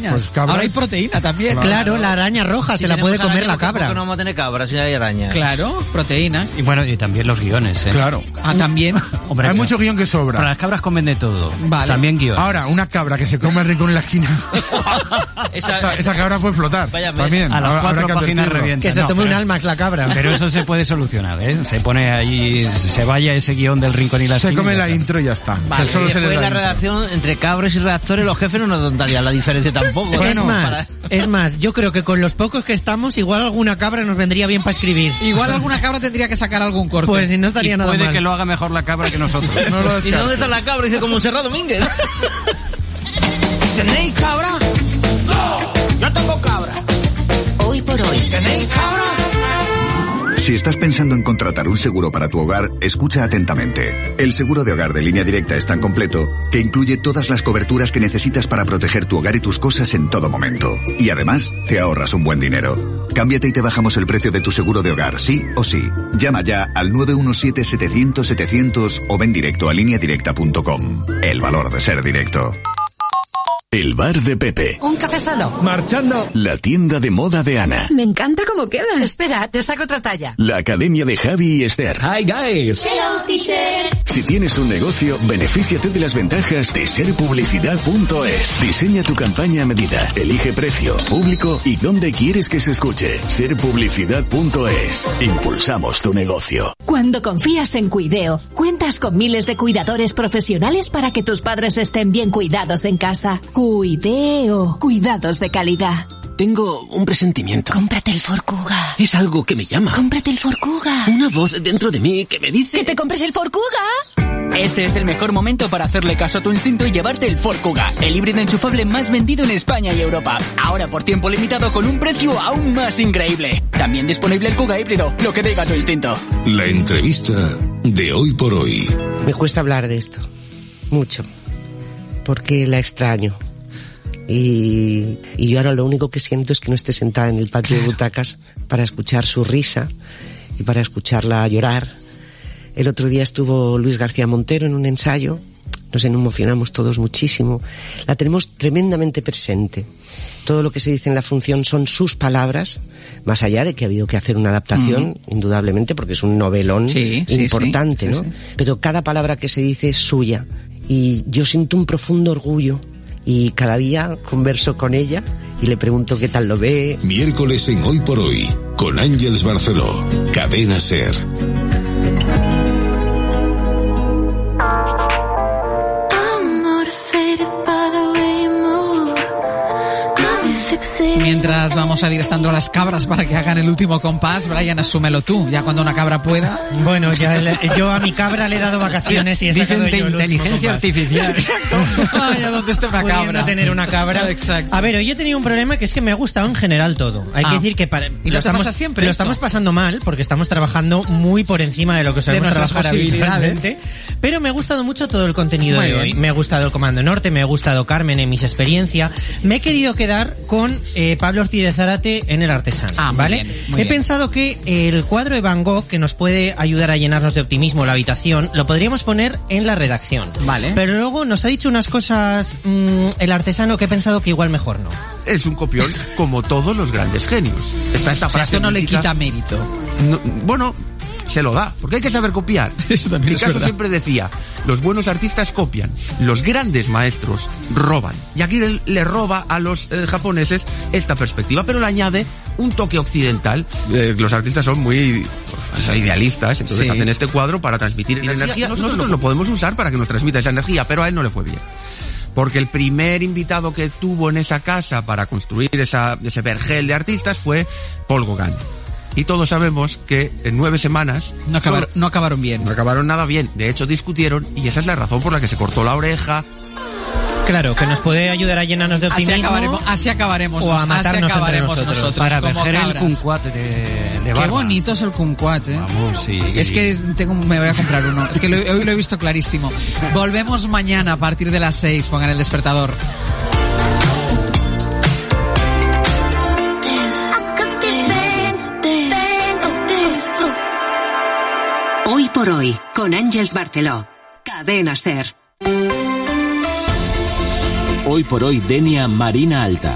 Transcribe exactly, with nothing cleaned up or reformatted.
arañas. Pues cabras. Ahora hay proteína también. Claro, claro, la araña roja, si se la puede comer araña, la cabra. ¿Por qué no vamos a tener cabras si hay arañas? Claro, proteína. Y bueno, y también los guiones, ¿eh? Claro. Ah, también. Hombre, hay claro. mucho guión que sobra. Pero las cabras comen de todo. Vale. También guión. Ahora, una cabra que se come el rincón en la esquina. Esa, esa, esa cabra puede flotar. Vaya mes. También. A las Habrá- cuatro habrá que páginas advertirlo. revienta. Que se No, tome pero- un Almax la cabra. Pero eso se puede solucionar, ¿eh? Se pone ahí, se vaya ese guión del rincón y la Se esquina come y ya la está. intro y ya está. Vale, O sea, solo y se le después da la intro. redacción entre cabros y redactores, los jefes no nos notarían la diferencia tampoco. es Bueno, más, es más, yo creo que con los pocos que estamos, igual alguna cabra nos vendría bien para escribir. Igual alguna cabra tendría que sacar algún corte. Pues si no Y estaría nada puede mal. que lo haga mejor la cabra que nosotros. No lo ¿Y descartes. dónde está la cabra? Dice como Montserrat Domínguez. ¿Tenéis cabra? No, yo tengo cabra. Hoy por hoy. ¿Tenéis cabra? Si estás pensando en contratar un seguro para tu hogar, escucha atentamente. El seguro de hogar de Línea Directa es tan completo que incluye todas las coberturas que necesitas para proteger tu hogar y tus cosas en todo momento. Y además, te ahorras un buen dinero. Cámbiate y te bajamos el precio de tu seguro de hogar, sí o sí. Llama ya al nueve uno siete, setecientos, setecientos o ven directo a línea directa punto com. El valor de ser directo. El bar de Pepe. Un café solo. Marchando. La tienda de moda de Ana. Me encanta cómo queda. Espera, te saco otra talla. La academia de Javi y Esther. Hi guys. Hello, teacher. Si tienes un negocio, benefíciate de las ventajas de ser publicidad punto es. Diseña tu campaña a medida. Elige precio, público y dónde quieres que se escuche. ser publicidad punto es. Impulsamos tu negocio. Cuando confías en Cuideo, cuentas con miles de cuidadores profesionales para que tus padres estén bien cuidados en casa. Cuideo. Cuidados de calidad. Tengo un presentimiento. Cómprate el Ford Kuga. Es algo que me llama. Cómprate el Ford Kuga. Una voz dentro de mí que me dice... ¡Que te compres el Ford Kuga! Este es el mejor momento para hacerle caso a tu instinto y llevarte el Ford Kuga, el híbrido enchufable más vendido en España y Europa. Ahora por tiempo limitado con un precio aún más increíble. También disponible el Kuga híbrido, lo que diga tu instinto. La entrevista de Hoy por Hoy. Me cuesta hablar de esto. Mucho. Porque la extraño. Y, y yo ahora lo único que siento es que no esté sentada en el patio de butacas para escuchar su risa y para escucharla llorar. El otro día estuvo Luis García Montero en un ensayo, nos emocionamos todos muchísimo. La tenemos tremendamente presente. Todo lo que se dice en la función son sus palabras, más allá de que ha habido que hacer una adaptación, uh-huh. indudablemente, porque es un novelón sí, importante, sí, sí, ¿no? sí, sí. Pero cada palabra que se dice es suya. Y yo siento un profundo orgullo. Y cada día converso con ella y le pregunto qué tal lo ve. Miércoles en Hoy por Hoy, con Ángeles Barceló, Cadena SER. Mientras vamos a ir estando a las cabras para que hagan el último compás, Brian, asúmelo tú, ya cuando una cabra pueda. Bueno, ya le, yo a mi cabra le he dado vacaciones y he Dicen sacado de yo el inteligencia artificial. Exacto. Ay, ¿a dónde está una Pudiendo cabra? tener una cabra. Exacto. A ver, hoy he tenido un problema que es que me ha gustado en general todo. Hay ah. que decir que para, ¿Y lo estamos, pasa siempre lo esto? estamos pasando mal porque estamos trabajando muy por encima de lo que sabemos de nuestras trabajar habitualmente. posibilidades. Pero me ha gustado mucho todo el contenido muy de bien. hoy. Me ha gustado el Comando Norte, me ha gustado Carmen en mis experiencias. Me he querido quedar con eh, Pablo Ortiz de Zárate en El Artesano. Ah, muy ¿vale? bien, muy he bien. pensado que el cuadro de Van Gogh, que nos puede ayudar a llenarnos de optimismo la habitación, lo podríamos poner en la redacción. Vale. Pero luego nos ha dicho unas cosas mmm, el artesano que he pensado que igual mejor no. Es un copión como todos los grandes genios. Está esta O sea, frase esto no le mítica. quita mérito. No, bueno, se lo da, porque hay que saber copiar. Eso también es Picasso verdad. siempre decía, los buenos artistas copian, los grandes maestros roban. Y aquí él le roba a los eh, japoneses esta perspectiva, pero le añade un toque occidental. Eh, los artistas son muy pues, idealistas, entonces Sí. hacen este cuadro para transmitir energía. energía. Nosotros, Nosotros lo podemos usar para que nos transmita esa energía, pero a él no le fue bien. Porque el primer invitado que tuvo en esa casa para construir esa, ese vergel de artistas fue Paul Gauguin. Y todos sabemos que en nueve semanas... No acabaron, no acabaron bien. No acabaron nada bien. De hecho, discutieron y esa es la razón por la que se cortó la oreja. Claro, que nos puede ayudar a llenarnos de optimismo. Así acabaremos, así acabaremos, o a así acabaremos acabaremos nosotros, nosotros, Para como verger el cabras. kumquat de, de Qué barba. bonito es el kumquat, ¿eh? Vamos, sí. Es que tengo, me voy a comprar uno. Es que lo, hoy lo he visto clarísimo. Volvemos mañana a partir de las seis. Pongan el despertador. Hoy por hoy, con Ángeles Barceló. Cadena SER. Hoy por hoy, Denia Marina Alta.